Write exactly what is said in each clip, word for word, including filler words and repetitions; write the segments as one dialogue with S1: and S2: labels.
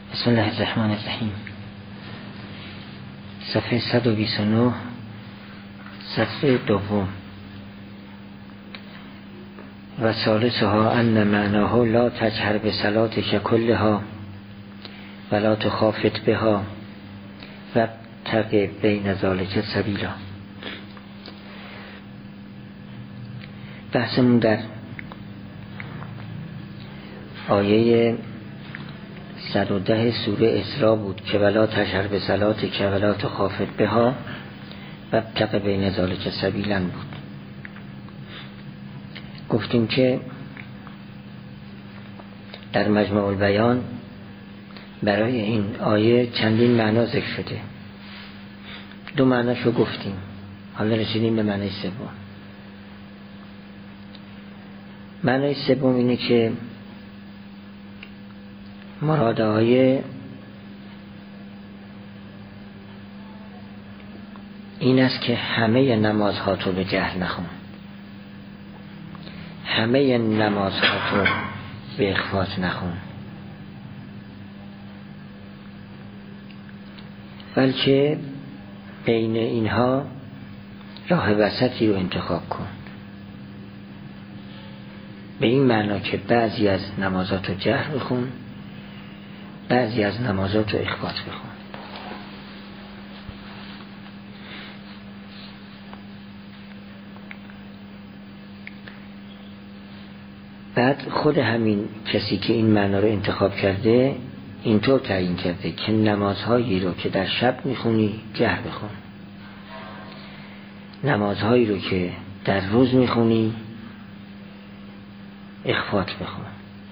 S1: بسم الله الرحمن الرحیم. صفحه صد و بیست و نه، صفحه دوم. و ثالثها ان معناه لا تجهر بصلاتک کلها ولا تخافت بها و ابتغ بین ذلک سبیلا. بحثمون در آیه صد و ده سوره اسراء بود که ولا تجهر بصلاتک ولا تخافت بها و ابتغ بین ذلک سبیلا بود. گفتیم که در مجمع البیان برای این آیه چندین معنا ذکر شده. دو معناشو گفتیم، حالا رسیدیم به معنای سوم. معنای سوم اینه که مراد آیه این است که همه نمازها تو به جهل نخون، همه نمازها تو به اخفات نخون، بلکه بین اینها راه وسطی رو انتخاب کن. به این معنا که بعضی از نمازات رو جهر بخون، بعضی از نمازات رو اخفات بخون. بعد خود همین کسی که این معنا رو انتخاب کرده اینطور تعیین کرده که نمازهایی رو که در شب میخونی جهر بخون، نمازهایی رو که در روز میخونی اخفات بخون.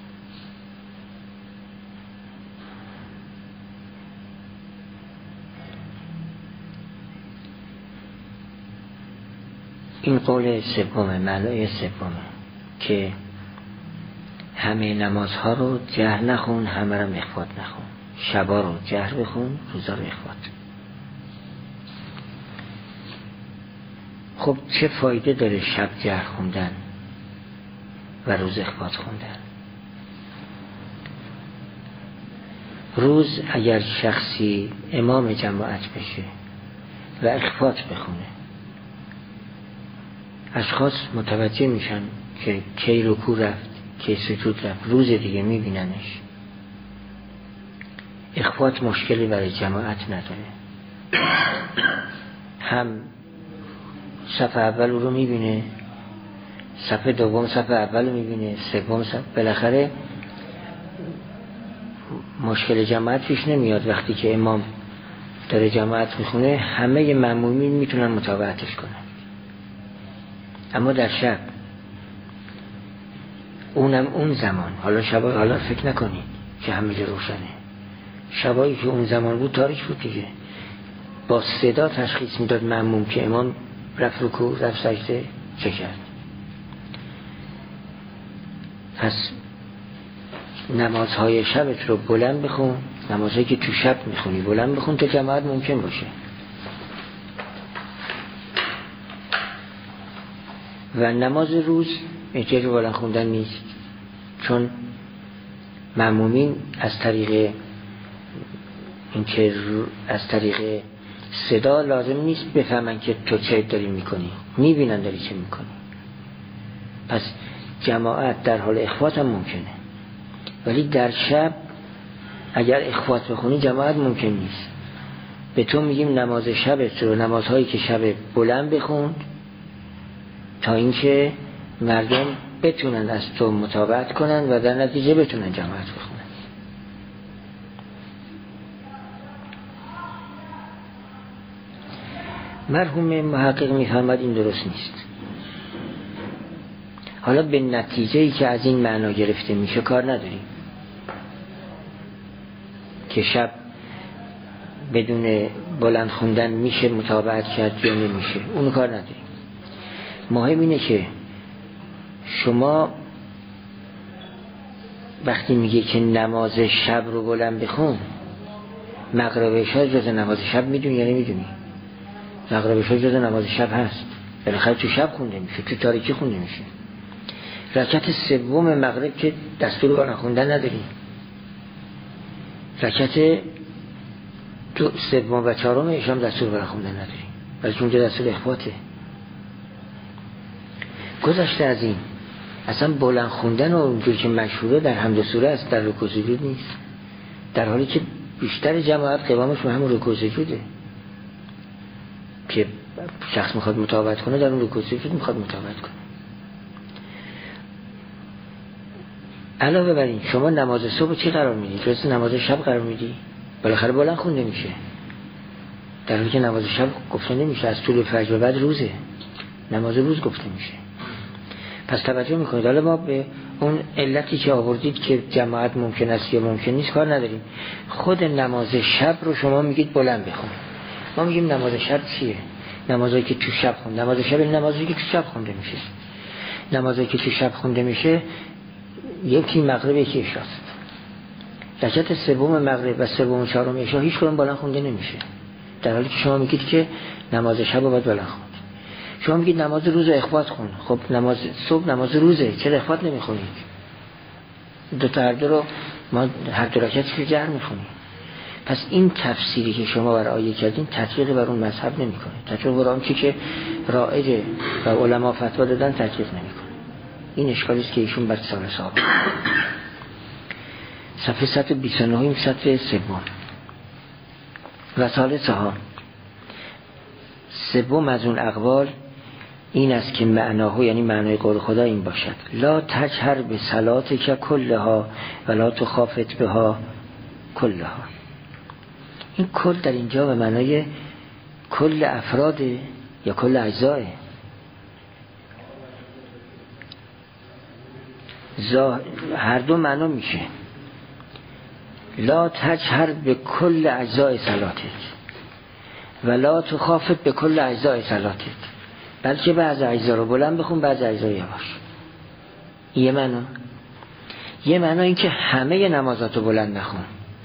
S1: این قول سوم، معنای سوم که همه نمازها رو جهر نخون، همه رو اخفات نخون. شبا رو جهر بخون، روزا رو اخفات. خب چه فایده داره شب جهر خوندن و روز اخفات خوندن؟ روز اگر شخصی امام جماعت بشه و اخفات بخونه، اشخاص متوجه میشن که کی رکوع رفت، کی سجود رفت، روز دیگه میبیننش. اخفات مشکلی برای جماعت نداره، هم صف اول رو میبینه، صف دوم صف اول رو میبینه، سوم صف، بالاخره مشکل جماعت پیش نمیاد. وقتی که امام داره جماعت میخونه همه مأمومین میتونن متابعتش کنن. اما در شب، اونم اون زمان، حالا شبای حالا فکر نکنید که همه جا روشنه، شبایی که اون زمان بود تاریک بود دیگه، با صدا تشخیص میداد مأموم که امام رفت رکوع، رفت سجده، چه کرد. پس نمازهای شبت رو بلند بخون، نمازهایی که تو شب میخونی بلند بخون تا جماعت ممکن باشه. و نماز روز احتیاج به بلند خوندن نیست، چون مأمومین از طریق اینکه از طریق صدا لازم نیست بفهمن که تو چه داری میکنی، میبینن داری چه میکنی. پس جماعت در حال اخفات هم ممکنه، ولی در شب اگر اخفات بخونی جماعت ممکن نیست. به تو میگیم نماز شبت رو، نمازهایی که شب بلند بخون تا اینکه مردم بتونن از تو متابعت کنن و در نتیجه بتونن جماعت بخونن. مرحوم محقق میفهمد این درست نیست. حالا به نتیجه‌ای که از این معنا گرفته میشه کار نداریم که شب بدون بلند خوندن میشه متابعت کرد یا نمیشه، اون کار نداریم. مهم اینه که شما وقتی میگه که نماز شب رو بلند بخون، مغرب عشاء جز نماز شب میدونی یا نمیدونی؟ مغرب عشاء جز نماز شب هست، بالاخره تو شب خونده میشه، تو تاریکی خونده میشه. رکعت سوم مغرب که دستور بلند خوندن نداری، رکعت دو سوم و چهارم اشام دستور برای خوندن نداریم، ولی اونجا دستور اخباته. گذشته از این اصلا بلند خوندن و اونجور که مشهوره در حمد سوره است، در رکوع سجود نیست، در حالی که بیشتر جماعت قوامش به همون رکوع سجوده که شخص میخواد متابعت کنه، در اون رکوع سجود میخواد متابعت کنه. علاوه بر این شما نماز صبح چی قرار میدی؟ جز نماز شب قرار میدی؟ بالاخره بلند خونده میشه، در حالی که نماز شب گفته نمیشه، از طول فجر و بعد روزه، نماز روز گفته میشه. پس توجه میکنید. حالا ما به اون علتی که آوردید که جماعت ممکن است یا ممکن نیست کار نداریم. خود نماز شب رو شما میگید بلند بخون، ما میگیم نماز شب چیه؟ نمازایی که تو شب خونده، نماز شب این نمازی که تو شب خونده میشه. نمازایی که تو شب خونده میشه یکی مغرب یکی عشاست. رکعت سوم مغرب و سوم و چهارم عشا هیچ کدوم بلند خونده نمیشه، در حالی که شما میگید که نماز شب رو باید بلند خوند. شما میگید نماز روز رو اخبات خون، خب نماز صبح نماز روزه، چرا اخبات نمیخونید؟ دو تا هر دو رو ما هر دو رکعتش رو جهر میخونیم. پس این تفسیری که شما برای آیه کردین تطبیق بر اون مذهب نمیکنه، تطبیق بر اون چی که رایجه و علما فتوا دادن تطبیق نمیکنه. این اشکالی است که ایشون بعد سال صاحب. صفحه صد و بیست و نه صفحه سوم و ثالث ها. سوم از اون اقوال این است که معناهو، یعنی معنای قول خدا این باشد: لا تجهر به صلاتک کلها ولا تخافت بها کلها. این کل در اینجا به معنای کل افراد یا کل اجزای. هر دو معنا میشه. لا تجهر به کل اجزای صلاتک ولا تخافت به کل اجزای صلاتک، بلکه بعض اجزا رو بلند بخون، بعض اجزا یواش. یه معنا. یه معنا این که همه نمازات رو بلند نخون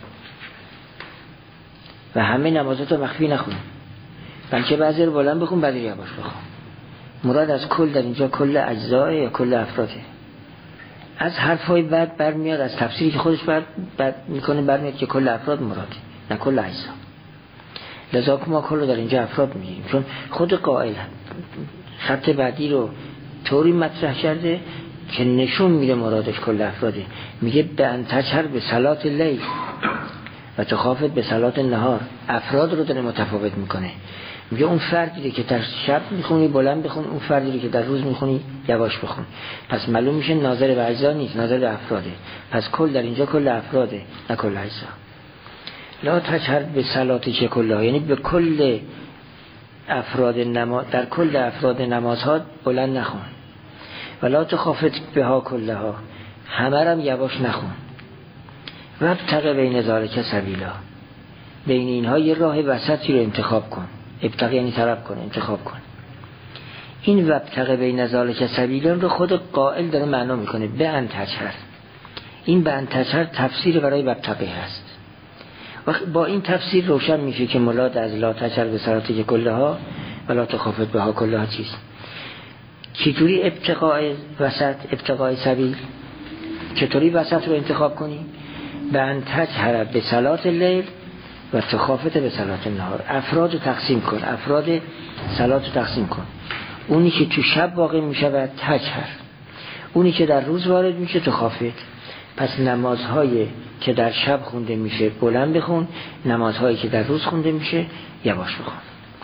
S1: و همه نمازات رو مخفی نخون، بلکه بعضی رو بلند بخون، بعضی رو یواش بخون. مراد از کل در اینجا کل اجزای یا کل افراده. از حرفای بعد برمیاد، از تفسیری که خودش بعد, بعد میکنه برمیاد که کل افراد مراده، نه کل اجزا. لذا که ما کل رو در اینجا افراد میگیریم، چون خود قائل خط بعدی رو طوری مطرح کرده که نشون میده مرادش کل افراده. میگه به ان تجهر به صلات اللیل و تخافت به صلات النهار. افراد رو داره متفاوت میکنه. میگه اون فردی که در شب میخونی بلند بخون، اون فردی که در روز میخونی یواش بخون. پس معلوم میشه ناظر به اجزا نیست، ناظر به افراده. پس کل در اینجا کل افراده، نه کل اجزا. لا تجهر به صلاتک کلها، یعنی به کل افراد نماز، در کل افراد نمازها بلند نخون. ولا تخافت بها کلها، همه هم یواش نخون. و ابتغ بین ذالک سبیلا، بین اینها یه راه وسطی رو انتخاب کن. ابتغ یعنی طلب کن، انتخاب کن. این و ابتغ بین ذالک سبیلا رو خود قائل داره معنا میکنه به ان تجهر. این به ان تجهر تفسیر برای ابتغ هست. و با این تفسیر روشن میشه که مراد از لا تجهر به صلاتک کلها ولا تخافت بها کلها چیست. چطوری ابتغاء وسط، ابتغاء سبیل، چطوری وسط رو انتخاب کنیم؟ به ان تجهر به صلات اللیل و تخافت به صلات النهار. افراد رو تقسیم کن، افراد صلات رو تقسیم کن. اونی که تو شب واقع میشه و تجهر، اونی که در روز وارد میشه تخافت. پس نمازهایی که در شب خونده میشه بلند بخون، نمازهایی که در روز خونده میشه یواش بخون.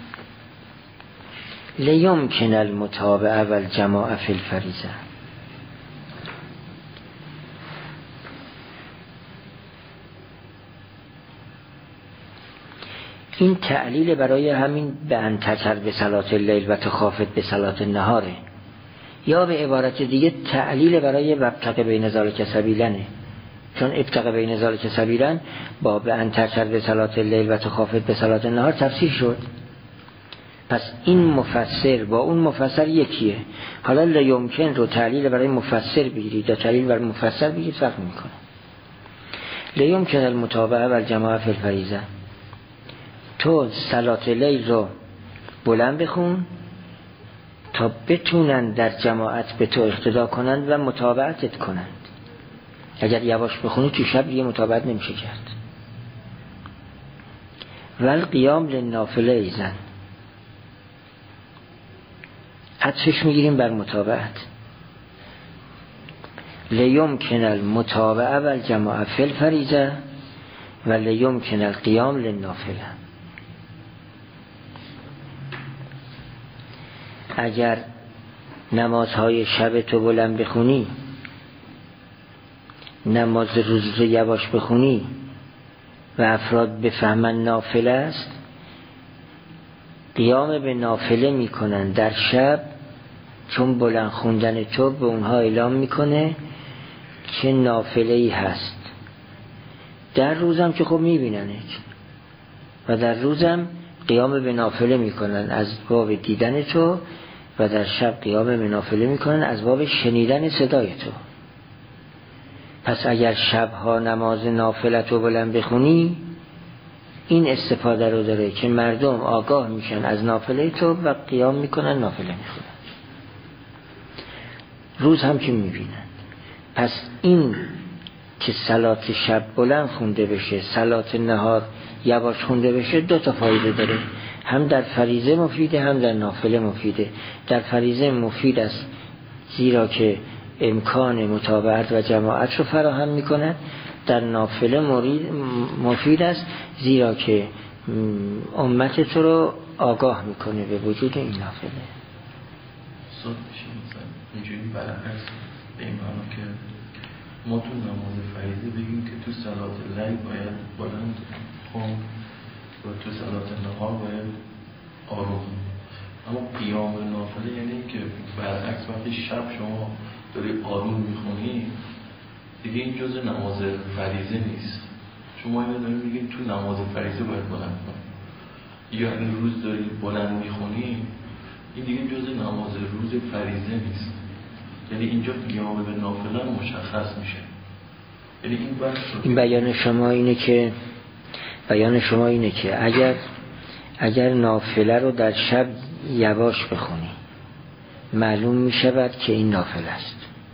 S1: لیمکن المتابعه والجماعه فی الفریضه. این تعلیل برای همین به ان تجهر به صلات اللیل و تخافت به صلات النهاره، یا به عبارت دیگه تعلیل برای وابتغ بین ذالک سبیلنه، چون ابتغ بین ذالک سبیلن با به ان تجهر به صلات اللیل و تخافت به صلات النهار تفسیر شد. پس این مفسر با اون مفسر یکیه. حالا لیمکن رو تعلیل برای مفسر بگیرید یا تعلیل برای مفسر بگیرید فرق میکنه. لیمکن المتابعه والجماعه فی الفریضه، تو صلات لیل رو بلند بخون تا بتونن در جماعت به تو اقتدا کنند و متابعتت کنند. اگر یواش بخونی تو شب دیگه متابعت نمیشه کرد. ول قیام للنافله ایزن، عطفش میگیریم بر متابعت. لیمکن المتابعه و الجماعه فی الفریضه و لیمکن القیام للنافله. اگر نمازهای شب تو بلند بخونی، نماز روز رو یواش بخونی و افراد بفهمن نافله است، قیام به نافله میکنن در شب، چون بلند خوندن تو به اونها اعلام میکنه که نافله ای هست. در روزم که خب میبیننه و در روزم قیام به نافله میکنن از باب دیدن تو و در شب قیام به نافله میکنن از باب شنیدن صدای تو. پس اگر شبها نماز نافله تو بلند بخونی، این استفاده رو داره که مردم آگاه میشن از نافله تو و قیام میکنن، نافله میخونن. روز هم که میبینن. پس این که صلات شب بلند خونده بشه، صلات نهار یواش خونده بشه، دو تا فایده داره. هم در فریضه مفیده، هم در نافله مفیده. در فریضه مفید است زیرا که امکان متابعت و جماعت رو فراهم میکنه. در نافله مفید است زیرا که امت تو رو آگاه میکنه به وجود این نافله.
S2: صد بشه مثلا اینجوری برعکس به این معنا که ما تو نماز فریضه بگیم که تو صلات لیل باید بلند خوند و تو صلات نهار باید آروم. اما قیام نافله یعنی که برعکس وقتی شب شما داری آروم میخونی دیگه این جزء نماز فریضه نیست. شما اینو داریم میگیم تو نماز فریضه باید بلند کنی، یا این روز داری بلند میخونی، این دیگه جزء نماز روز فریضه نیست. یعنی اینجا قیام به نافله مشخص میشه. یعنی این بحث
S1: این بیان شما اینه که بیان شما اینه که اگر اگر نافله رو در شب یواش بخونی معلوم میشود که این نافله است،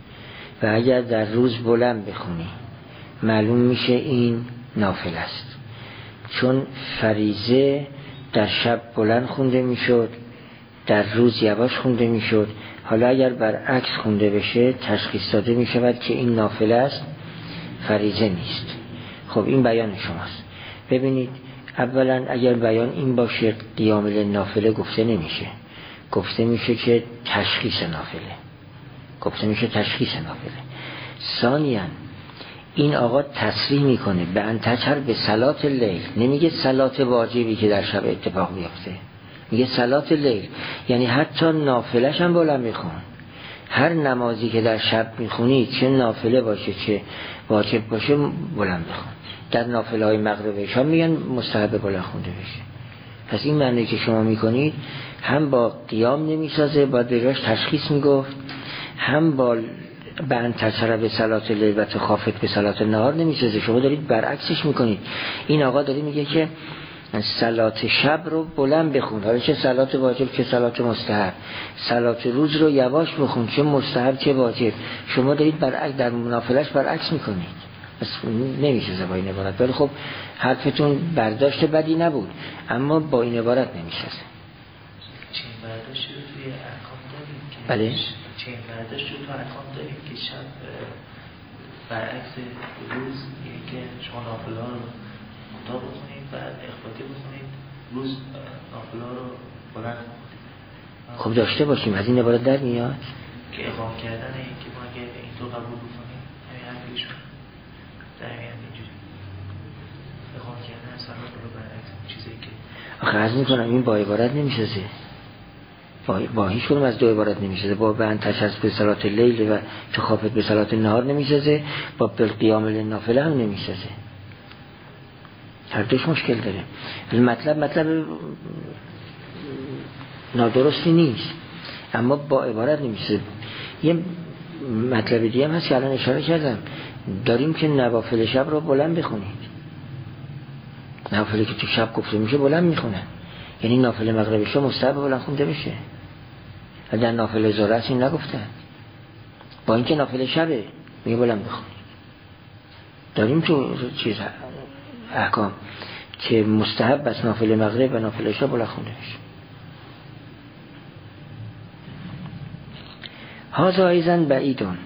S1: و اگر در روز بلند بخونی معلوم میشه این نافله است. چون فریضه در شب بلند خونده میشد، در روز یواش خونده میشد. حالا اگر برعکس خونده بشه تشخیص داده میشود که این نافله است، فریضه نیست. خب این بیان شماست. ببینید اولا اگر بیان این باشه قیام للنافله گفته نمیشه، گفته میشه که تشخیص نافله، گفته میشه تشخیص نافله. ثانیاً این آقا تصریح میکنه به انتچر به صلات لیل، نمیگه صلات واجبی که در شب اتفاق میفته، میگه صلات لیل، یعنی حتی نافلش هم بلند میخون. هر نمازی که در شب میخونی چه نافله باشه چه واجب باشه بلند بخون. در نافله های مغرب عشا میگن مستحب بلند خونده بشه. پس این معنی که شما میکنید هم با قیام نمیسازه، باید به جاش تشخیص میگفت، هم با به انتشر به صلات لیل و تخافت به صلات نهار نمیسازه. شما دارید برعکسش میکنید. این آقا داره میگه که صلات شب رو بلند بخون، حالا چه صلات واجب چه صلات مستحب. صلات روز رو یواش بخون، چه مستحب چه واجب. شما دارید برعکس در نافله‌اش برعکس میکنید. پس نمیشه با این عبارت. ولی خب حرفتون برداشت بدی نبود، اما با این عبارت نمیشه.
S3: چه برداشت رو توی ارکان داریم که
S1: بله
S3: چه برداشت رو توی ارکان داریم که شب برعکس روز یعنی که شما نافله ها رو مطابق بخونید و اخباتی بخونید، روز نافله ها رو بلند بخونید.
S1: خب داشته باشیم، از این عبارت در میاد
S3: که اقام کردن این که ما اگه این تو قبول بکنیم همین حرفیشون در میاد اینجوری اقام کردن صلات رو برعکس چیزی که
S1: آخه عرض میکنم این با عبارت نمیسازه، با, با هیچ کنم از دو عبارت نمیسازه. با به انتشر به صلات لیل و تخافت به صلات نهار نمیسازه، با بالقیام للنافله هم نمیسازه. هر دوش مشکل داره. المطلب مطلب نادرستی نیست، اما با عبارت نمیسازه. یه مطلب دیگه هم هست که الان اشاره کردم، داریم که نوافل شب رو بلند بخونید. نوافلی که تو شب گفته میشه بلند میخونن، یعنی نافله مغرب شو مستحب بلند خونده بشه. در نافله ظهر است این نگفتن، با اینکه نافله شبه میگه بلند بخونید. داریم تو چیز احکام. که مستحب است نافله مغرب و نافله عشا بلند خونده بشه. هذا ایضا بعیدون،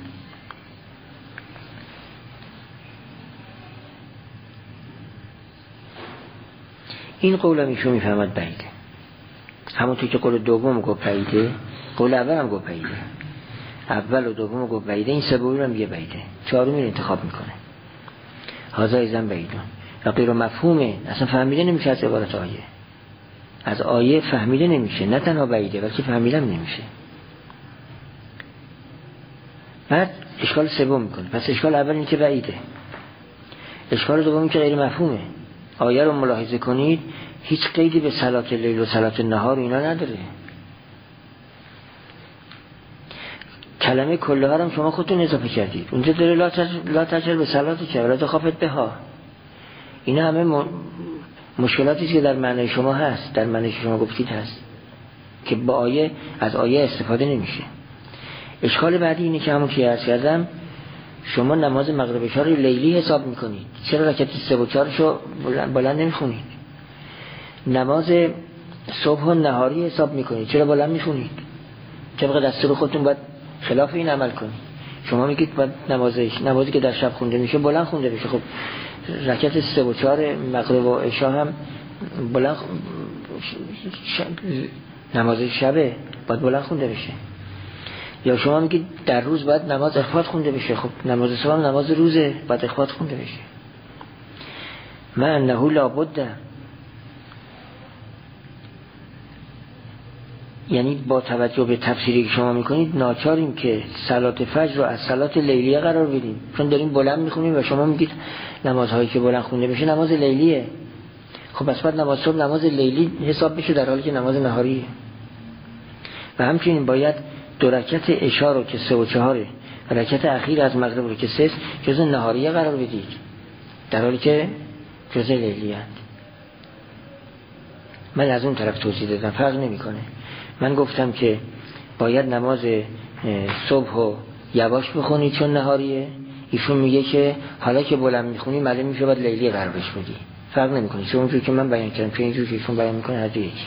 S1: این قول هم ایشون میفهمد بعیده، همونطور که قول دوم گفت بعیده، قول اول هم گفت بعیده، اول و دوم گفت بعیده، این سومی هم میگه بعیده، چهارمی رو انتخاب میکنه. هذا ایضا بعیدون و غیر مفهومه، اصلا فهمیده نمیشه از عبارت آیه، از آیه فهمیده نمیشه، نه تنها بعیده بلکه فهمیده نمیشه. بعد اشکال سوم میکنه، پس اشکال اول این که بعیده، اشکال دوم که غیر مفهومه. آیه رو ملاحظه کنید، هیچ قیدی به صلات لیل و صلات نهار اینا نداره. کلمه کلها هم شما خودتون اضافه کردید، اونجا داره لا تجر, لا تجر به صلات که ولا تخافت بها. اینا همه م... مشکلاتی که در معنی شما هست، در معنی شما گفتید هست که با آیه از آیه استفاده نمیشه. اشکال بعدی اینه که همون که عرض کردم، شما نماز مغرب عشا رو لیلی حساب میکنید، چرا رکعت سه و چهارشو بلند, بلند نمیخونید؟ نماز صبح و نهاری حساب میکنید، چرا بلند میخونید؟ طبق دستور خودتون باید خلاف این عمل کنید. شما میگید باید نمازش نمازی که در شب خونده میشه بلند خونده بشه. خب رکعت سه و چهار مغرب و عشا هم بلند ش... نماز شبه باید بلند خونده بشه. یا شما میگید در روز باید نماز اخفاض خونده بشه، خب نماز صبح نماز روزه باید اخفاض خونده بشه. ما انه لابد، یعنی با توجه به تفسیری که شما میکنید ناچاریم که صلات فجر رو از صلات لیلیه قرار بدیم، چون داریم بلند میخونیم و شما میگید نمازهایی که بلند خونده بشه نماز لیلیه. خب پس باید نماز صبح نماز لیلی حساب بشه در حالی که نماز نهاریه. و همچنین باید دو رکعت عشا رو که سه و چهاره و رکعت اخیر از مغرب رو که سه جزء نهاریه قرار بدید در حالی که جزء لیلیه هست. من از اون طرف توضیح دادم، فرق نمیکنه. من گفتم که باید نماز صبح و یواش بخونی چون نهاریه، ایشون میگه که حالا که بلند میخونی معلوم میشه باید لیلی قرار بش بدی. فرق نمیکنه، چون اونجوری که من بیان کردم چون اینجوری که ایشون بیان میکنه هر دو یکی.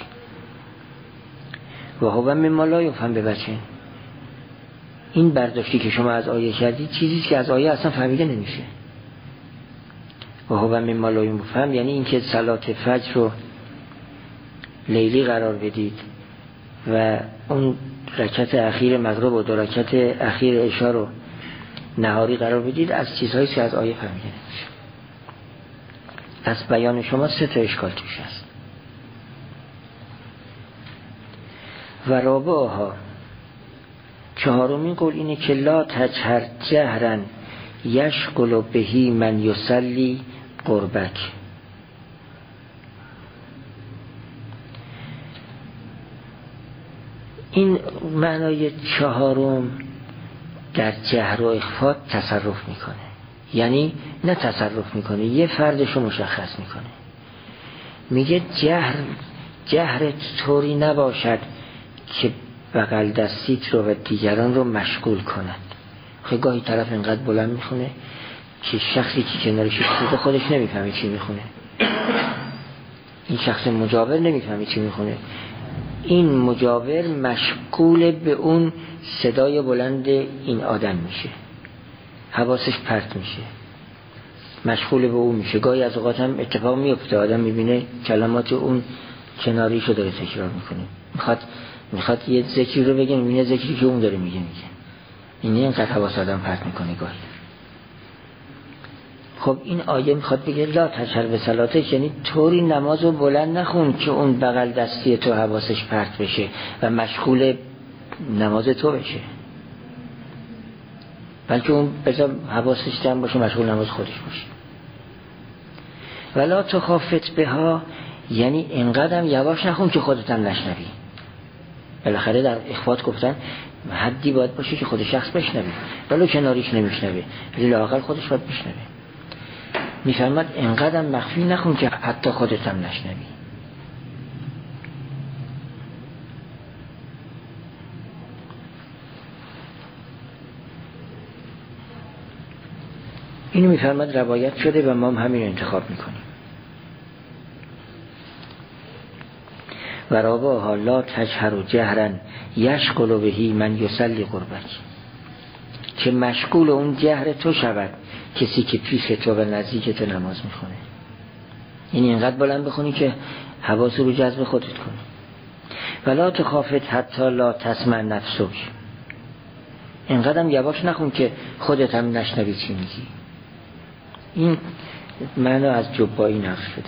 S1: و هو مما لا یفهم ببچه، این برداشتی که شما از آیه کردید چیزی که از آیه اصلا فهمیده نمیشه. و هو مما لا یفهم یعنی اینکه صلات فجر رو لیلی قرار بدید و اون رکعت اخیر مغرب و دو رکعت اخیر عشا رو نهاری قرار بدید، از چیزهایی که از آیه فهمیده نمیشه. پس بیان شما سه تا اشکال توش هست. و رابعها، چهارمین قول اینه که لا تجهر جهرن یشغل بهی من یصلی قربک. این معنای چهارم در جهر و اخفا تصرف میکنه، یعنی نه تصرف میکنه، یه فردشو مشخص میکنه. میگه جهر جهر طوری نباشد که بغل دستیت رو و دیگران رو مشغول کند. خیلی گاهی طرف اینقدر بلند میخونه که شخصی که کنارش ایستاده خودش نمیفهمه چی میخونه، این شخص مجاور نمیفهمه چی میخونه، این مجاور مشغول به اون صدای بلند این آدم میشه، حواسش پرت میشه، مشغول به اون میشه. گاهی از اوقات هم اتفاق میفته آدم میبینه کلمات اون کناریشو داره تکرار میکنه، میخواد میخواد یه ذکری رو بگه، میبینه ذکری که اون داره میگه میگه این اینقدر حواس آدم پرت میکنه گاهی. خب این آیه میخواد بگه لا تجهر به صلاتک، یعنی طوری نماز رو بلند نخون که اون بغل دستی تو حواسش پرت بشه و مشغول نماز تو بشه، بلکه اون بذار حواسش جمع باشه مشغول نماز خودش باشه. ولا تخافت بها، یعنی اینقدر یواش نخون که خودت هم نشنوی. بالاخره در اخوات گفتن حدی باید باشه که خود شخص بشنوی، ولو کناریش نمیشنوه ولی لااقل خودش باید بشنوه. میفرماد اینقدر مخفی نخون که حتی خودت هم نشنوی. اینو میفرماد روایت شده و ما هم همین رو انتخاب میکنیم. و رابعها لا تجهر جهرا یشغل بهی من یصلی قربک، که مشغول اون جهر تو شود کسی که پیش تو و نزدیک تو نماز میخونه. یعنی اینقدر بلند بخونی که حواس رو جذب خودت کنی. ولا تخافت حتی لا تسمع نفسک، اینقدر هم یواش نخون که خودت هم نشنوی چی میگی. این معنی از جبایی نقل شده.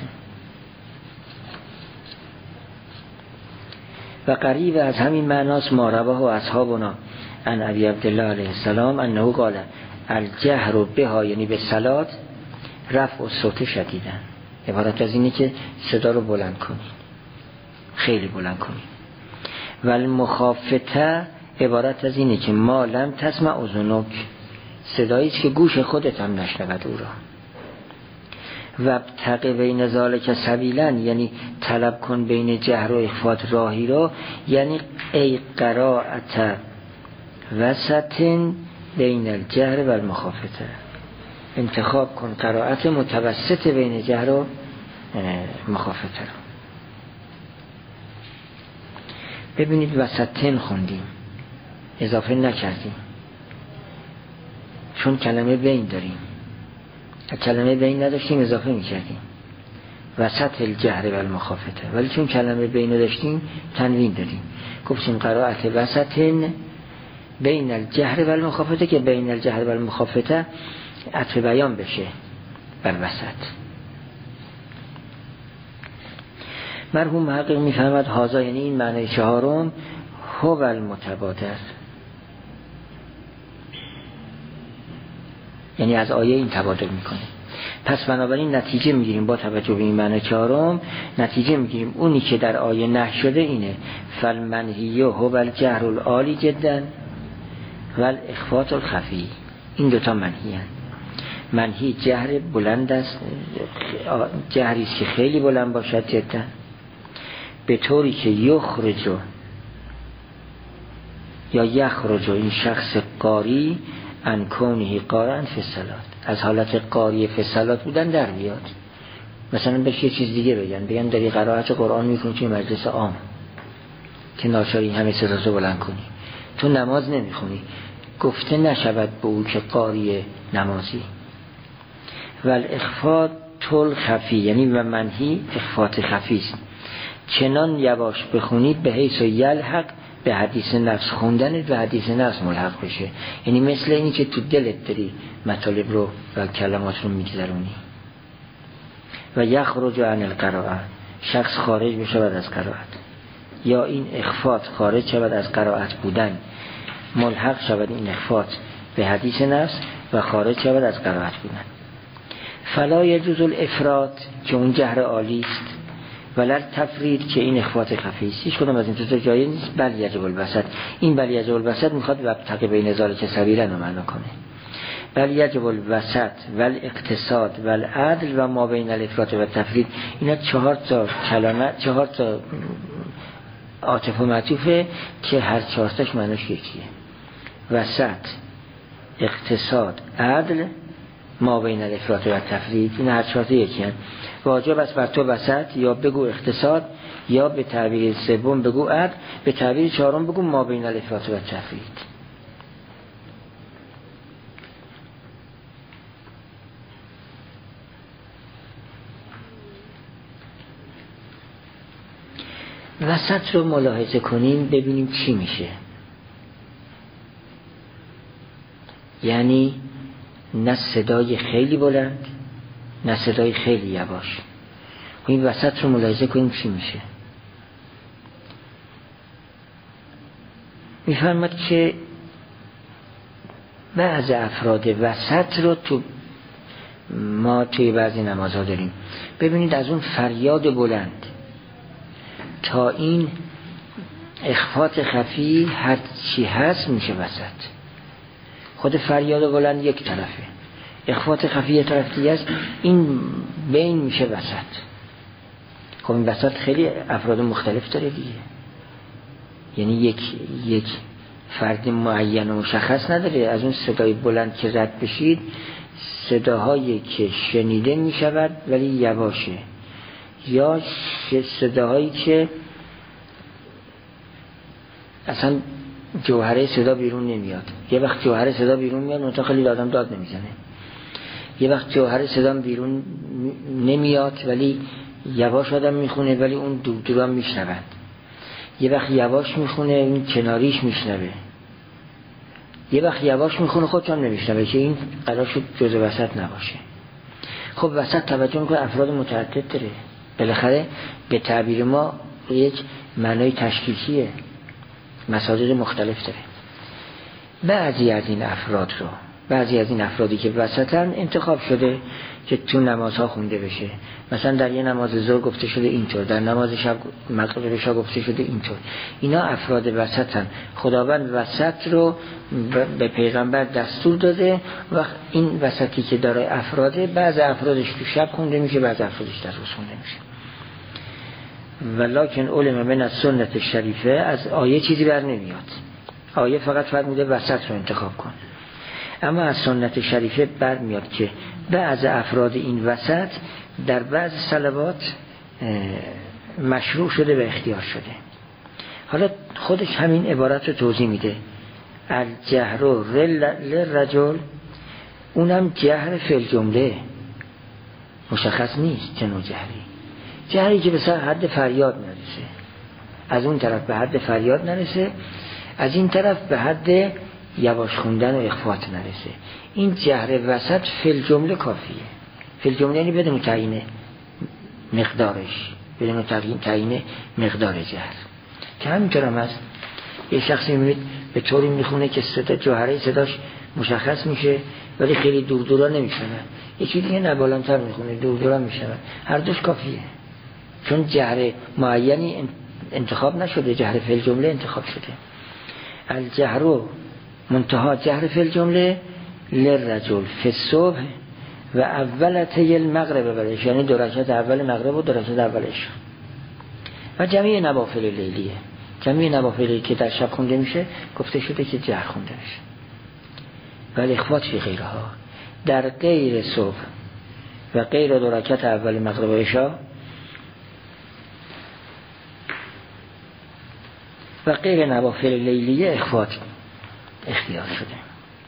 S1: و قریب از همین معناست ما رواه اصحابنا عن ابی عبدالله علیه السلام انه قال الجهر بها، یعنی به صلات رفع الصوت شدیدن، عبارت از اینه که صدا رو بلند کنید، خیلی بلند کنید. و المخافته عبارت از اینه که ما لم تسمع اذنک، صدایی است که گوش خودت هم نشنود او را. و ابتغ بین ذالک سبیلا، یعنی طلب کن بین جهر و اخفات راهی را، یعنی ای قرائت وسط بین الجهر و المخافته، انتخاب کن قرائت متوسط بین جهر و مخافته را. ببینید وسطن خوندیم، اضافه نکردیم، چون کلمه بین داریم. کلمه بین نداشتیم اضافه میکردیم وسط الجهر و المخافته، ولی چون کلمه بین داشتیم تنوین دادیم، گفتیم قرائت وسطن بین الجهر و المخافته، که بین الجهر و المخافته عطف بیان بشه بر وسط. مرحوم محقق میفهمد هازا، یعنی این معنی چهارم، هو المتبادر، یعنی از آیه این تبادر میکنه. پس بنابراین نتیجه میگیریم با توجه به این معنی چهارم، نتیجه میگیریم اونی که در آیه نه شده اینه فالمنهی هو الجهر العالی جدا و الاخفات الخفی. این دوتا منهی هست. منهی جهر بلند است، جهری است که خیلی بلند باشد جدا، به طوری که یخرج یا یخرج این شخص قاری ان کونه قارئا فی الصلاة، از حالت قاری فی الصلاة بودن در بیاد. مثلا بهش یه چیز دیگه بگن، بگن داری قرائت قرآن میکنی توی مجلس عام که ناچاری همه صداتو بلند کنی، تو نماز نمیخونی، گفته نشود به او که قاری نمازی. و الاخفات طول خفی، یعنی و منهی اخفات خفی است، چنان یواش بخونید به حیث و یلحق به حدیث نفس، خوندنت به حدیث نفس ملحق بشه. یعنی مثل اینی که تو دلت داری مطالب رو و کلمات رو میگذرونی. و یخرج عن القراءه، شخص خارج بشه بعد از قرائت، یا این اخفات خارج شود از قرائت بودن، ملحق شود این اخفات به حدیث نفس و خارج شود از قرائت بودن. فلا یجوز الافراط، که اون جهر عالی است، ولر تفرید، که این اخفات خفی است. هیچ کدوم از این تو جایی نیست. بل یجب الوسط، این بل یجب الوسط میخواد وابتغ بین ذالک سبیلا رو معنا کنه. بل یجب الوسط و الاقتصاد و العدل و ما بین الافراط و تفرید، اینا چهار تا کلمه، چهار تا عاطف و معطوفه که هر چهار تاش معناش یکیه. وسط، اقتصاد، عدل، ما بین الافراط و تفرید، این هر چهار تا یکی هست. واجب است بر تو وسط، یا بگو اقتصاد، یا به تعبیر سوم بگو عدل، به تعبیر چهارم بگو ما بین الافراط و تفرید. وسط رو ملاحظه کنیم ببینیم چی میشه. یعنی نه صدای خیلی بلند نه صدای خیلی یواش. این وسط رو ملاحظه کنیم چی میشه. میفرماد که بعض افراد وسط رو تو ما توی بعضی نمازها داریم. ببینید از اون فریاد بلند تا این اخفات خفی هر چی هست میشه وسط. خود فریاد بلند یک طرفه، اخفات خفی یک طرف دیگه است، این بین میشه وسط. خب این وسط خیلی افراد مختلف داره دیگه، یعنی یک یک فرد معین و مشخص نداره. از اون صدای بلند که رد بشید، صداهایی که شنیده میشود ولی یواشه، یا صداهایی که اصلا جوهره صدا بیرون نمیاد. یه وقت جوهره صدا بیرون میاد منتها خیلی آدم داد نمیزنه. یه وقت جوهره صدا بیرون نمیاد ولی یواش آدم میخونه ولی اون دور دور هم میشنوند. یه وقت یواش میخونه این کناریش میشنوه. یه وقت یواش میخونه خودش هم نمیشنوه که این قرار شد جزء وسط نباشه. خب وسط توجه میکنه افراد متعدد داره. بالاخره به تعبیر ما یک معنای تشکیلیه، مساجد مختلف داره. بعضی از این افراد رو بعضی از این افرادی که وسطن انتخاب شده که تو نمازها خونده بشه. مثلا در یه نماز ظهر گفته شده اینطور، در نماز شب مغرب عشا گفته شده اینطور. اینا افراد وسطن. خداوند وسط رو به پیغمبر دستور داده و این وسطی که داره افراده، بعض افرادش تو شب خونده میشه، بعض افرادش در روز خونده میشه. ولکن علم من از سنت شریفه، از آیه چیزی بر نمیاد. آیه فقط فرموده وسط رو انتخاب کن، اما از سنت شریفه بر میاد که بعض افراد این وسط در بعض صلوات مشروع شده و اختیار شده. حالا خودش همین عبارت رو توضیح میده. الجهر للرجل، اونم جهر فی الجمله، مشخص نیست چه نوع جهری. جهری که به حد فریاد نرسه، از اون طرف به حد فریاد نرسه، از این طرف به حد یواش خوندن و اخفات نرسه. این جهر وسط فی الجمله کافیه. فی الجمله یعنی بدون تعیین مقدارش، بدون تعیین مقدار جهر. که همینطور هم هست. یه شخصی میبینید به طوری میخونه که صدا جوهره صداش مشخص میشه ولی خیلی دور دورا نمیشنه. یکی دیگه نه بالاتر میخونه دور دورا میشنه. هر دوش کافیه، چون جهر معینی انتخاب نشده، جهر فی الجمله انتخاب شده. الجهر منتها جهر فی الجمله للرجل فی الصبح و اولته المغرب و العشاء، یعنی دو رکعت اول مغرب و دو رکعت اول عشاء و جمعی نوافل لیلیه. جمعی نوافلی که در شب خونده میشه گفته شده که جهر خونده میشه. ولی اخوات فی غیرها، در غیر صبح و غیر دو رکعت اول مغرب و عشاء و غیر نوافل لیلیه اخوات اختیار شده.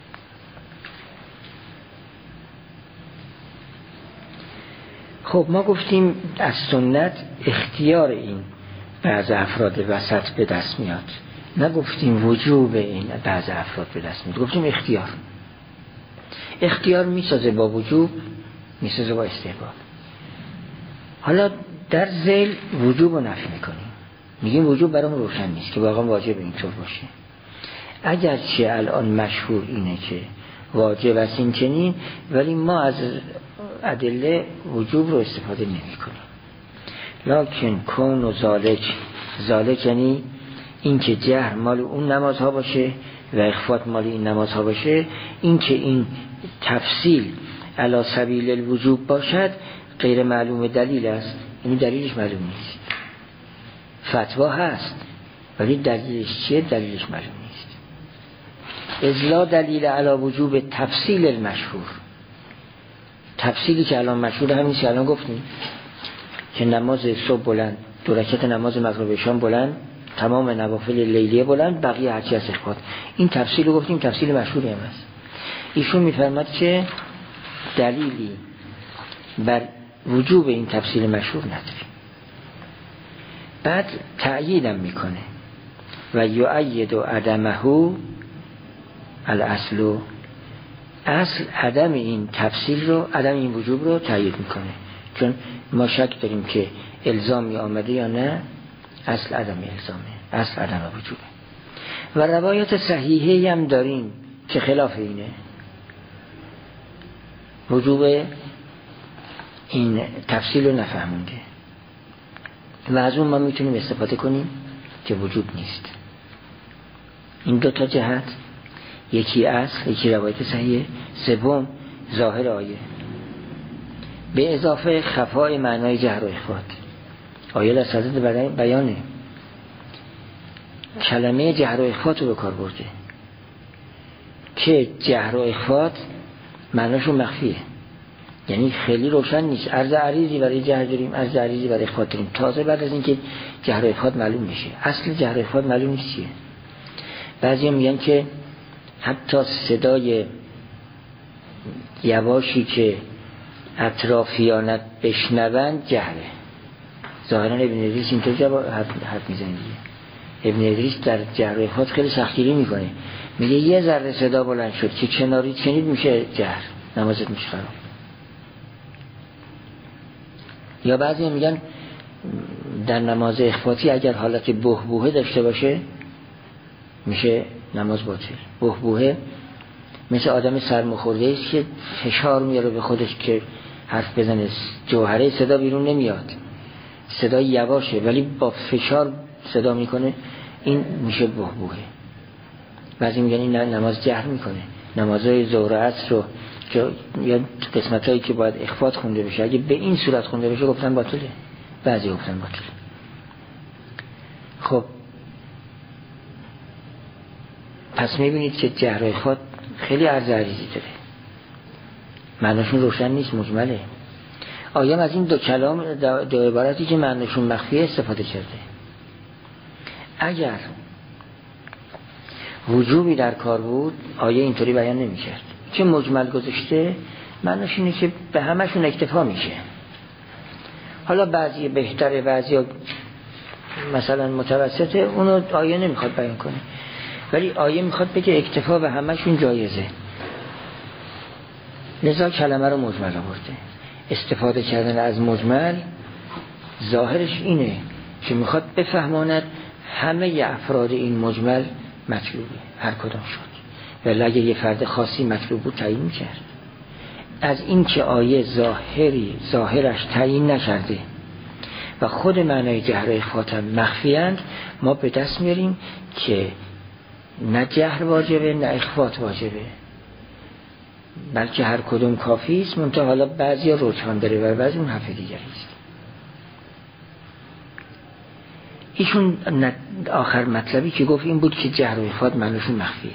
S1: خب ما گفتیم از سنت اختیار این بعض افراد وسط به دست میاد، نگفتیم وجوب این بعض افراد به دست میاد، گفتیم اختیار. اختیار میسازه با وجوب، میسازه با استحباب. حالا در ذیل وجوب رو نفی میکنیم، میگیم وجوب برام روشن نیست که واقعا واجب اینطور باشه. اگرچه الان مشهور اینه که واجب است این چنین، ولی ما از ادله وجوب رو استفاده نمی کنیم. لکن کون و ذالک، ذالک یعنی این که جهر مال اون نمازها باشه و اخفات مال این نمازها باشه، این که این تفصیل علی سبیل الوجوب باشد غیر معلوم دلیل است. این دلیلش معلوم نیست. فتوا هست ولی دلیلش چیه؟ دلیلش معلوم نیست. ازلا دلیل علی وجوب تفصیل المشهور، تفصیلی که الان مشهور همین که الان گفتیم که نماز صبح بلند، دو رکعت نماز مغرب عشاء بلند، تمام نوافل لیلیه بلند، بقیه هرچی از اخفات. این تفصیل رو گفتیم تفصیل مشهوری هم هست. ایشون میفرماد که دلیلی بر وجوب این تفصیل مشهور نداریم. بعد تأییدم میکنه و یؤید عدمه الاصل، اصل عدم این تفصیل رو، عدم این وجوب رو تأیید میکنه. چون ما شک داریم که الزامی آمده یا نه، اصل عدم الزامه، اصل عدم وجوبه. و روایات صحیحه هم داریم که خلاف اینه، وجوب این تفصیل رو نفهمونده و از اون ما میتونیم استفاده کنیم که وجوب نیست. این دو تا جهت، یکی اصل، یکی روایت صحیحه، سوم ظاهر آیه، به اضافه خفای معنای جهر و اخفات. آیه لصدد بیانه کلمه جهر و اخفات رو به کار برده که جهر و اخفات معناشون مخفیه، یعنی خیلی روشن نیست. عرض عریضی برای جهر داریم، عرض عریضی برای اخفات داریم، تازه بعد از اینکه جهر و اخفات معلوم میشه. اصل جهر و اخفات معلوم نیست چیه. بعضی میگن که حتی صدای یواشی که اطرافیانت بشنوند جهره. ظاهرا ابن ادریس اینطور جواب حرف میزنه. ابن ادریس در جهر و اخفات خیلی سختگیری میکنه، میگه یه ذره صدا بلند شد که کناری چنید میشه جهر، نمازت میشه خراب. یا بعضی میگن در نماز اخفاتی اگر حالت بهبوهه داشته باشه میشه نماز باطل. بهبوهه مثل آدم سرماخورده است که فشار میاره به خودش که حرف بزنه، جوهره صدا بیرون نمیاد، صدا یواشه ولی با فشار صدا میکنه، این میشه بهبوهه. بعضی میگن این نماز جهر میکنه. نمازهای ظهر و عصر رو که یا قسمتایی که باید اخفات خونده بشه اگه به این صورت خونده بشه گفتن باطله، بعضی گفتن باطله. خب پس میبینید که جهر و اخفات خیلی عرض عریضی داره، معناشون روشن نیست، مجمله. آیام از این دو کلام دو عبارتی که معناشون مخفیه استفاده کرده. اگر وجوبی در کار بود آیه اینطوری بیان نمی کرد. چه مجمل گذاشته معناش اینه که به همشون اکتفا میشه. حالا بعضی بهتره بعضی مثلا متوسطه، اونو آیه نمیخواد بیان کنه، ولی آیه میخواد بگه اکتفا به همشون جایزه، لذا کلمه رو مجمل آورده. استفاده کردن از مجمل ظاهرش اینه که میخواد بفهماند همه افراد این مجمل مطلوبه، هر کدام شد، ولی اگه یه فرد خاصی مطلوب بود تعیین میکرد. از این که آیه ظاهری ظاهرش تعیین نکرده و خود معنای جهر و اخفات مخفیند، ما به دست میاریم که نه جهر واجبه نه اخفات واجبه، بلکه هر کدوم کافی است، منتها حالا بعضی ها رجحان داره و بعضی اون حرف دیگری است. ایشون آخر مطلبی که گفت این بود که جهر و اخفات معنیشون مخفیه.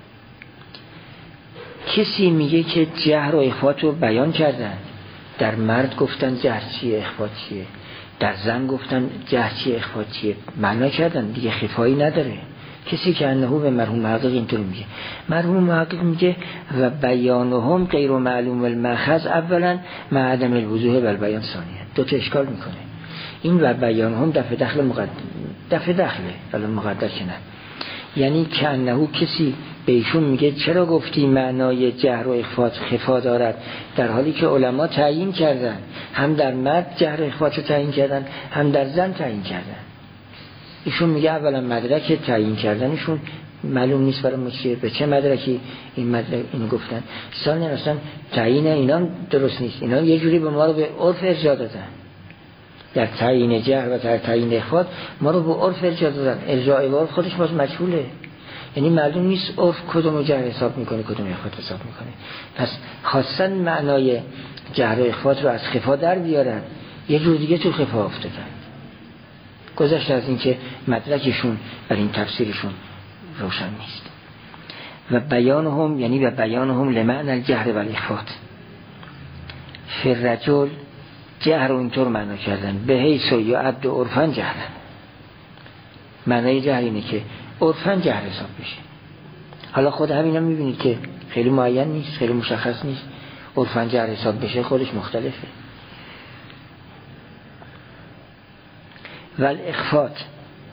S1: کسی میگه که جهر و اخفات رو بیان کردن، در مرد گفتن جهر چیه اخفات چیه، در زن گفتن جهر چیه اخفات چیه، معنا کردن دیگه، خفایی نداره. کسی که انهو به مرحوم محقق اینطور میگه، مرحوم محقق میگه و بیانهم غیر معلوم المأخذ اولا مع عدم الوضوح و البیان ثانیا. دو تا اشکال میکنه این و بیانهم دفع دخل مقدر دفع دخله ولی مقدر که نه، یعنی که انهو کسی به ایشون میگه چرا گفتی معنای جهر و اخفات خفا دارد، در حالی که علما تعیین کردن، هم در مرد جهر و اخفات رو تعیین کردن هم در زن تعیین کردن. ایشون میگه اولا مدرک تعیین کردنشون معلوم نیست برای ما چیه، به چه مدرکی این مدرک اینو گفتن. ثانیا اصلا تعیین اینا درست نیست، اینا یه جوری به ما رو به عرف ارجاع دادن. در تعیین جهر و در تعیین اخفات ما رو به عرف ارجاع دادن، ارجاع به عرف خودش باز مجهوله، یعنی معلوم نیست عرف کدوم جهر حساب میکنه کدوم اخفات حساب میکنه. پس خواستن معنای جهر و اخفات رو از خفا در بیارن، یه جور دیگه تو خفا افتادن، گذشت از این که مدرکشون بر این تفسیرشون روشن نیست. و بیانهم یعنی و بیانهم لمعنى الجهر و الاخفات فی الرجل، جهر رو اینطور معنا کردن به حیث یا عد و عرفن جهرن، معنای جهر اینه که عرفن جهر حساب بشه. حالا خود همینا میبینید که خیلی معین نیست، خیلی مشخص نیست، عرفن جهر حساب بشه خودش مختلفه. و الاخفات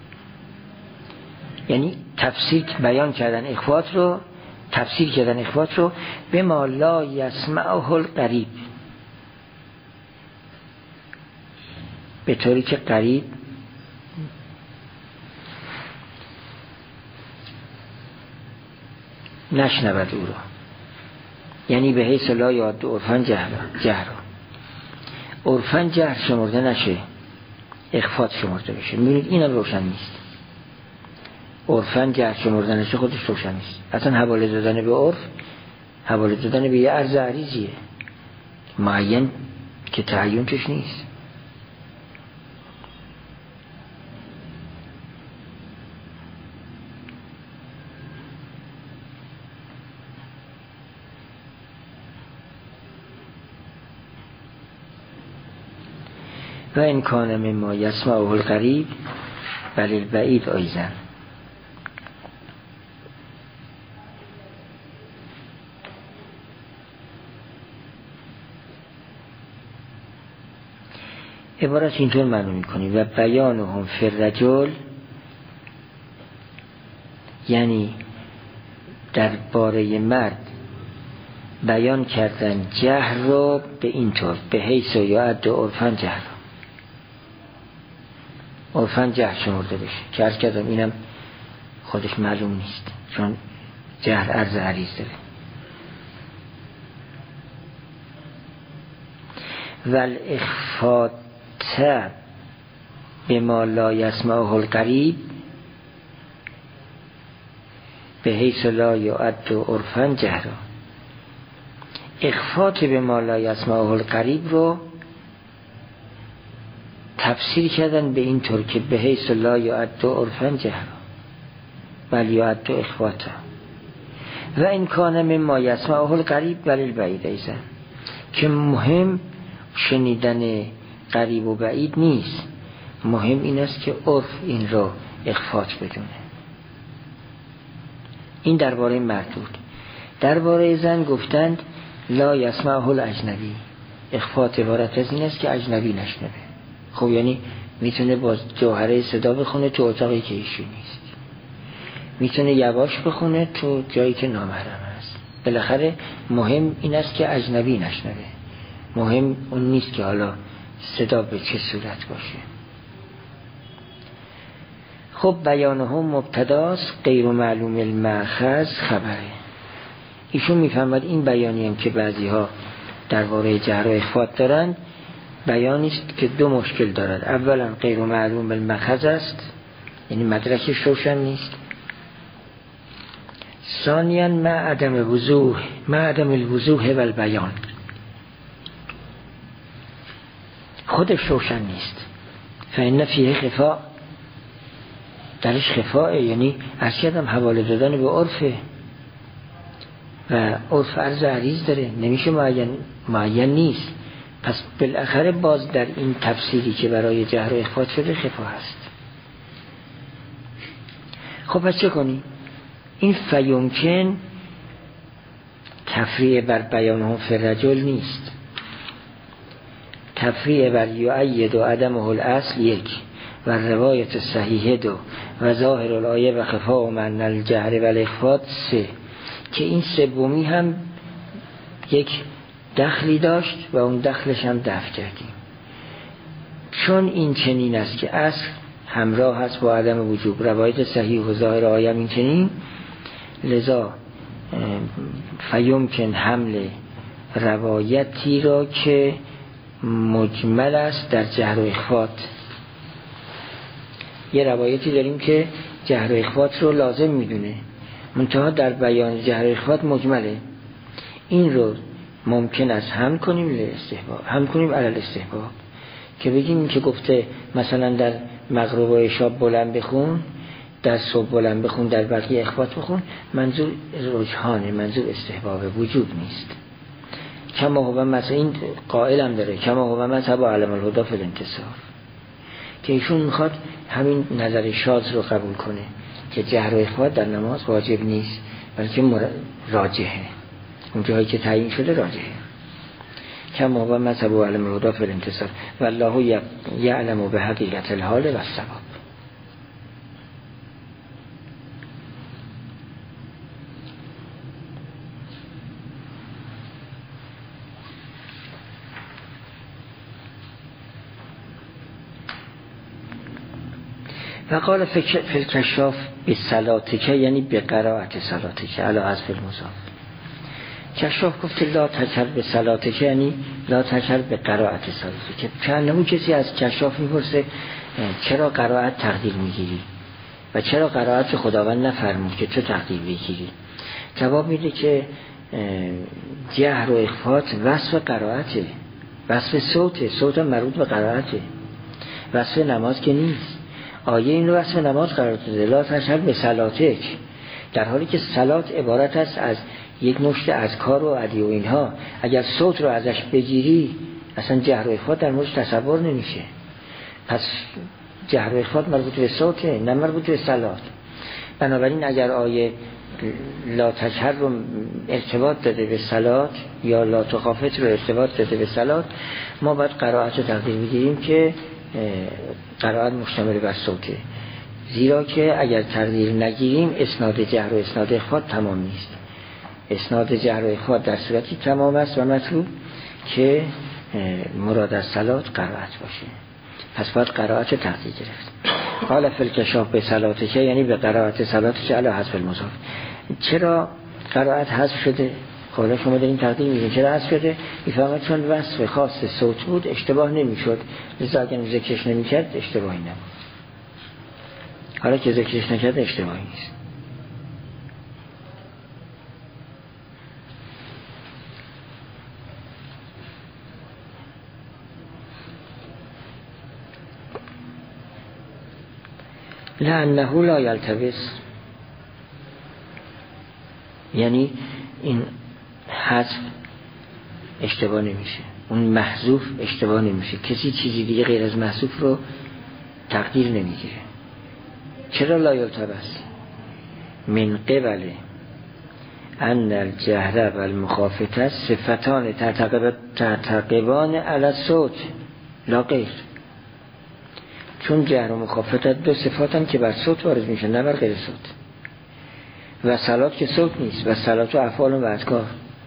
S1: یعنی تفسیر بیان کردن اخفات رو، تفسیر کردن اخفات رو به ما لا یسمعه القریب، به طوری که قریب نشنود او رو، یعنی به حیث لا یاد عرفن جهر جهر عرفن جهر شمرده نشه، اخفات شمرده بشه. میبینید این هم روشن نیست، عرفن جهر شمرده نشه خودش روشن نیست. اصلا حواله دادن به عرف حواله دادن به یه عرض عریضیه معین که تعیین توش نیست. و این کان مما یسمعه القریب بل البعید ایضا، عبارت اینطور معنی میکنیم و بیانهم فی الرجل، یعنی درباره مرد بیان کردن جهر رو به این طور، به حیث و یعد و عرفن جهر، عرفن جهر شمرده بشه که عرض کردم اینم خودش معلوم نیست چون جهر عرض عریض داره. والاخفاء بما لا یسمعه القریب به حیث لا یعد عرفا جهرا. اخفات بما لا یسمعه القریب رو تفسیر کردن به این طور که به حیث لا یعد عرفا جهرا بل یعد اخفاتا و این کان مما یسمعه القریب بل البعید ایضا، که مهم شنیدن قریب و بعید نیست، مهم این است که عرف این رو اخفات بدونه. این درباره مردود. درباره زن گفتند لا یسمعه الاجنبی، اخفات عبارت از این است که اجنبی نشنوه. خب یعنی میتونه با جوهره صدا بخونه تو اتاقی که ایشون نیست، میتونه یواش بخونه تو جایی که نامحرم است. بالاخره مهم این است که اجنبی نشنوه، مهم اون نیست که حالا صدا به چه صورت باشه. خب بیانهم مبتداست، غیر معلوم المأخذ خبره. ایشون میفهمد این بیانی هم که بعضی ها درباره جهر و اخفات دارند بیانی است که دو مشکل دارد. اولا غیر معلوم المأخذ است، یعنی مدرکش روشن نیست. ثانیاً مع عدم وضوح مع عدم الوضوح و البیان، خودش روشن نیست. فإن فیه خفا، درش خفاه، یعنی از کردم حواله دادن به عرفه و عرف عرض عریض داره، نمیشه معین معین نیست. پس بالاخره باز در این تفسیری که برای جهر و اخفات شده خفا هست. خب پس چه کنی؟ این فیمکن تفریع بر بیانهم فی الرجل نیست، تفریع بر یؤید و عدمه الاصل یک و روایت صحیحه دو و ظاهر الآیه و خفا و معنی الجهر و الاخفات سه، که این سومی هم یک دخلی داشت و اون دخلش هم دفع کردیم. چون این چنین است که اصل همراه هست با عدم وجوب، روایت صحیح و ظاهر آیه این چنین، لذا فیمکن حمل روایتی را که مجمل است در جهر و اخفات. یه روایتی داریم که جهر و اخفات رو لازم میدونه، منتها در بیان جهر و اخفات مجمله. این رو ممکن است هم کنیم لاستحباب، هم کنیم علی الاستحباب، که بگیم که گفته مثلا در مغرب و عشاء بلند بخون، در صبح بلند بخون، در بقیه اخفات بخون، منظور رجحانه، منظور استحباب، وجوب نیست. کما هو مثلا این قائل هم داره کما هو مذهب علم الهدی فی الانتصار، که ایشون میخواد همین نظر شاذ رو قبول کنه که جهر و اخفات در نماز واجب نیست بلکه راجحه، اون جایی که تعیین شده راجحه. کما هو مذهب علم الهدی فی الانتصار والله یعلم به حقیقت الحال و الصواب. و قال فی الکشاف به صلاتک، یعنی به قرائت صلاتک علی حذف المضاف. کشاف گفت لا تکر به صلاتک، یعنی لا تکر به قرائت صلاتک. چندمون کسی از کشاف میپرسه چرا قرائت تقدیر میگیری و چرا قرائت خداوند نفرمود که تو تقدیر بگیری؟ جواب میده که جهر و اخفات وصف قرائته، وصف صوته، صوت مربوط به قرائته، وصف نماز که نیست. آیه این رو وصف نماز قرار داده، لا تشهر به صلاتک، در حالی که صلات عبارت است از یک مشت اذکار و ادعیه و اینها. اگر صوت رو ازش بگیری اصلا جهر و اخفات در موردش تصور نمیشه. پس جهر و اخفات مربوط به صوته، نه مربوط به صلات. بنابراین اگر آیه لا تجهر رو ارتباط داده به صلات یا لا تخافت رو ارتباط داده به صلات، ما باید قرائت رو تقدیر میگیریم که قرائت مشتمل بر صوته، زیرا که اگر تقدیر نگیریم اسناد جهر و اسناد اخفات تمام نیست. اسناد جهر و اخفات در صورتی تمام است و مطلوب که مراد از صلات قرائت باشه، پس باید قرائت تقدیر گرفت. قال فی الکشاف به صلاته که یعنی به قرائت صلاته که علی حذف المضاف. چرا قرائت حذف شده؟ حالا شما دارین تقدیر میگین چرا حذف شده؟ میفهمید چون وصف خاص صوت بود اشتباه نمیشد، لذا اگر ذکرش نمیکرد اشتباهی نبود. حالا که ذکرش نکرد اشتباهی نیست. لأنه لا یلتبس، یعنی این حذف اشتباه نمیشه، اون محذوف اشتباه نمیشه، کسی چیزی دیگه غیر از محذوف رو تقدیر نمیگیره. چرا لا یلتبس؟ من قبل ان الجهر و المخافته صفتان ترتقبان علی الصوت لا غیر. چون جهر و مخافت دو صفاتن که بر صوت وارد میشن نه بر غیر صوت، و صلات که صوت نیست، و صلات و افعال و اذکار.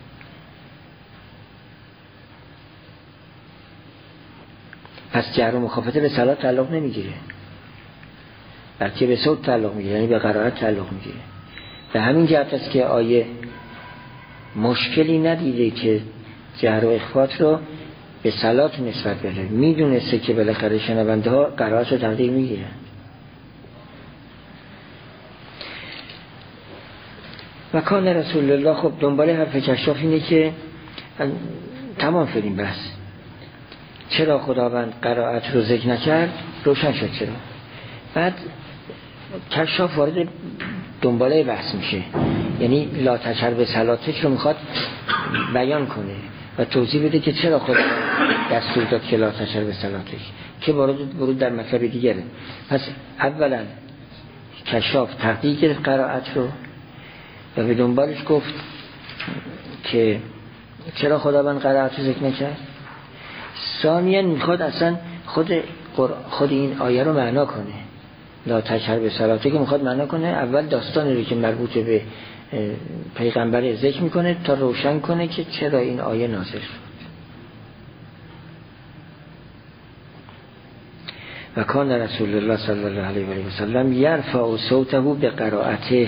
S1: پس جهر و مخافت به صلات تعلق نمیگیره، بلکه به صوت تعلق میگیره، یعنی به قرائت تعلق میگیره. به همین جهت است که آیه مشکلی ندیده که جهر و اخفات رو به صلات نسبت بده، میدونسته که بالاخره شنونده ها قرائت رو تقدیر میگیرن. و کان رسول الله، خب دنبال حرف کشاف اینه که تمام شدیم بس. چرا خداوند قرائت رو ذکر نکرد؟ روشن شد چرا. بعد کشاف وارد دنباله بحث میشه، یعنی لا تجهر به صلاتش رو میخواد بیان کنه و توضیح بده که چرا خود دستور داد که لا تجهر به صلاتش، که وارد ورود در مطلب دیگره. پس اولا کشاف تقدیر گرفت قرائت رو و به دنبالش گفت که چرا خداوند قرائت رو ذکر نکرد. ثانیاً میخواد اصلا خود خود این آیه رو معنا کنه، لا تجهر به صلاته که میخواد معنا کنه. اول داستانی رو که مربوط به پیغمبر ذکر میکنه تا روشن کنه که چرا این آیه نازل شد. و کان رسول الله صلی الله علیه و سلم یرفع صوته به قرائته،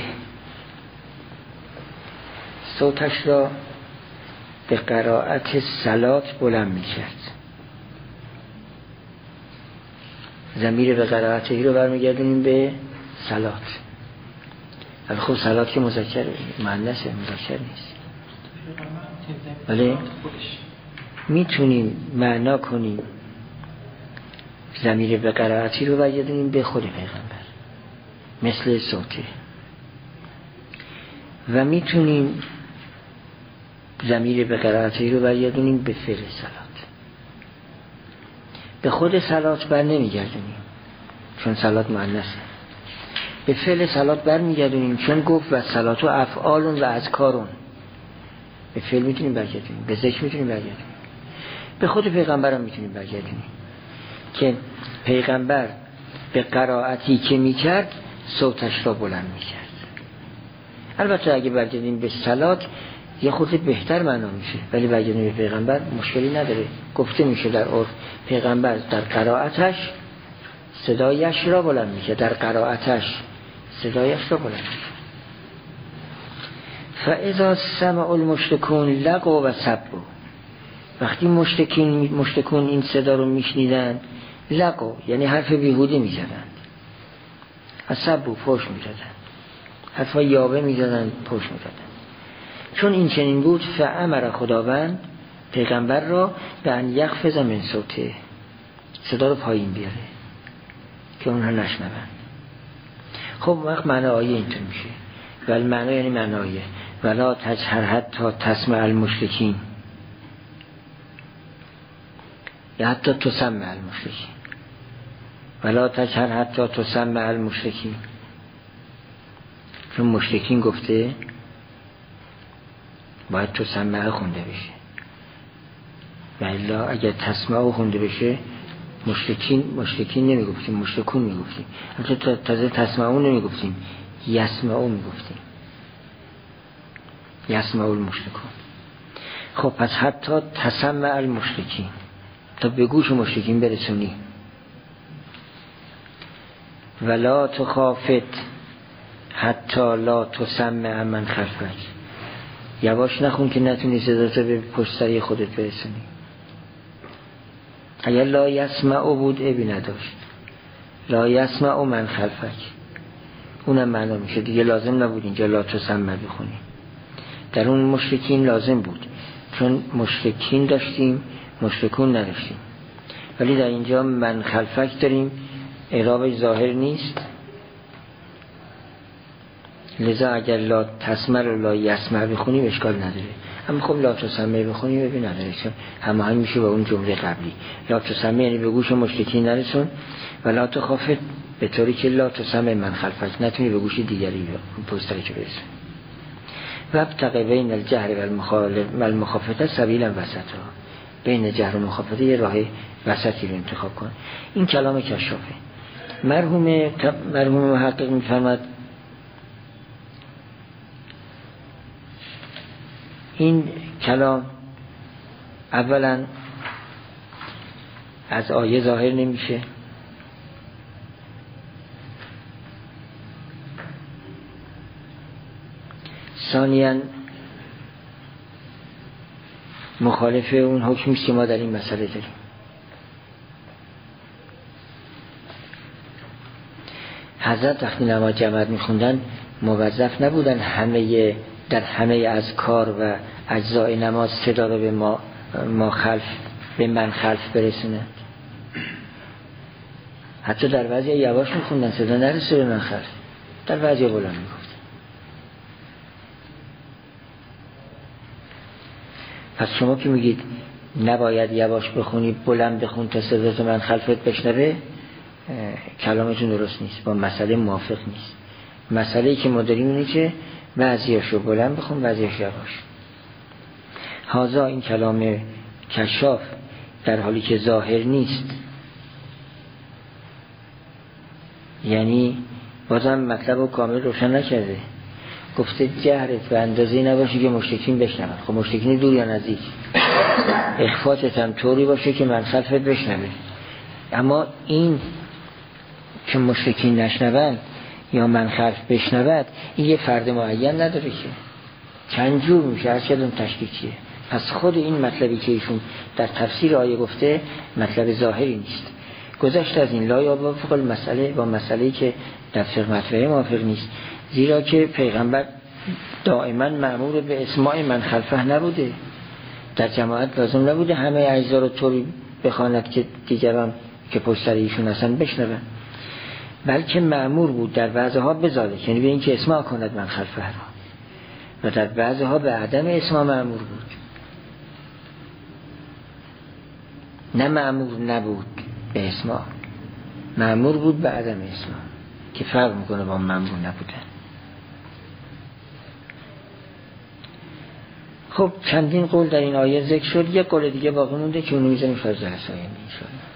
S1: صوتش را به قرائت صلات بلند میکرد. ضمیر به قرائته رو برمیگردونیم به صلات. ولی خب صلات که مذکر مؤنثه، مذکر نیست. ولی میتونیم معنا کنیم ضمیر به قرائتی رو برگردونیم به خود پیغمبر مثل صوته، و میتونیم ضمیر به قرائتی رو برگردونیم به فعل صلات. به خود صلات بر نمیگردونیم چون صلات مؤنثه، به فعل صلات بر میگردونیم چون گفت و صلات و افعالون و اذکارون. به فعل میتونیم برگردونیم، به ذکر میتونیم برگردونیم، به خود پیغمبر هم میتونیم برگردونیم که پیغمبر به قرائتی که میکرد صوتش را بلند میکرد. البته اگه برگردیم به صلات یه خورده بهتر معنا میشه، ولی برگردیم به پیغمبر مشکلی نداره. گفته میشه در عرف پیغمبر در قرائتش صدایش را بلند میشه، در قرائتش صدایش را بلند میشه. فاذا سمع المشركون لغوا و سبوا، وقتی مشرکین مشرکون این صدا رو میشنیدن، لغو یعنی حرف بیهوده میزدند، سبوا فحش میزدند، حرفا یاوه میزدند، فحش میزدند. چون این چنین بود فامر خداوند پیغمبر را به ان یخفض من صوته، صدا رو پایین بیاره که اونها نشنوند. خب وقت معنی آیه اینطور میشه، ولی معنی یعنی معنی آیه ولا تجهر حتی تسمع المشرکین، یا حتی تسمع المشرکین، ولا تجهر حتی تسمع المشرکین. چون مشرکین گفته باید تو سمعه خونده بشه، و الا اگر تسمعه خونده بشه مشرکین مشرکین نمیگفتیم، مشرکون میگفتیم. البته تازه تسمعه نمیگفتیم، یسمعه میگفتیم، یسمعه المشرکون. خب پس حتی تسمع المشرکین، تا به گوش مشرکین برسونی. ولا تخافت حتی لا تسمع من خلفک، یواش نخون که نتونی صداتو به پشت سری خودت برسونی. اگر لا یسمع بود ابی نداشت، لا یسمع من خلفک اونم معنا میشه دیگه، لازم نبود اینجا لا تسمع بخونی. در اون مشرکین لازم بود، چون مشرکین داشتیم مشرکون نداشتیم، ولی در اینجا من خلفک داریم، اعرابش ظاهر نیست، لذا اگر لا تسمع و لا یسمع بخونیم اشکال نداره. اما خب لا تسمع بخونیم ببین نداره، چون هماهنگ میشه با اون جمله قبلی. لا تسمع یعنی به گوش مشرکین نرسون، و لا تخافت به طوری که لا تسمع من خلفک، نتونی به گوش دیگری پشتری که برسون. و ابتغ بین الجهر و المخافته سبیلا وسطا، بین جهر و مخافته یه راه وسطی رو انتخاب کن. این کلام کشافه. مرحوم مرحوم محقق میفرماد این کلام اولا از آیه ظاهر نمیشه، ثانیاً مخالف اون حکمی که ما در این مسئله داریم. حضرت وقتی نماز جماعت میخوندن موظف نبودن همه در همه از کار و اجزای نماز صدا رو به ما ما خلف به من خلف برسونند. حتی در بعضی یواش میخوندن صدا نرسه به من خلف، در بعضی بلند میگفتن. پس شما که میگید نباید یواش بخونی بلند بخون تا صدات من خلفت بشنوه، کلامتون درست نیست، با مسئله موافق نیست. مسئله‌ای که ما داریم اینه که بعضیاشو بلند بخون بعضیاش یواش. هازا این کلام کشاف در حالی که ظاهر نیست، یعنی بازم مطلب رو کامل روشن نکرده. گفته جهرت به اندازه‌ای نباشه که مشرکین بشنون. خب مشرکین دور یا نزدیک، اخفاتت هم طوری باشه که من خلفت بشنوه. اما این که مشرکین نشنون یا من خلف بشنود، این یه فرد معین نداره که چند جور میشه، هر چقدر تشکیکیه. پس خود این مطلبی که ایشون در تفسیر آیه گفته مطلب ظاهری نیست. گذشت از این لا یا فوق المسئله با مسئله‌ای که در فقه مطلبه موافق نیست، زیرا که پیغمبر دائما مأمور به اسماع من خلفه نبوده، در جماعت لازم نبوده همه اجزا رو طوری بخواند که دیگران که پشت سر ایشون هستن بشنون، بلکه مأمور بود در بعضها بذاره، یعنی به این که اسماع کند من خلفه را، و در بعضها به عدم اسماع مأمور بود. نه مأمور نبود به اسماع، مأمور بود به عدم اسماع، که فرق میکنه با مأمور نبودن. خب چندین قول در این آیه ذکر شد، یک قول دیگه باقی مونده که اونو میذاریم فرض حسایم ان شاء الله.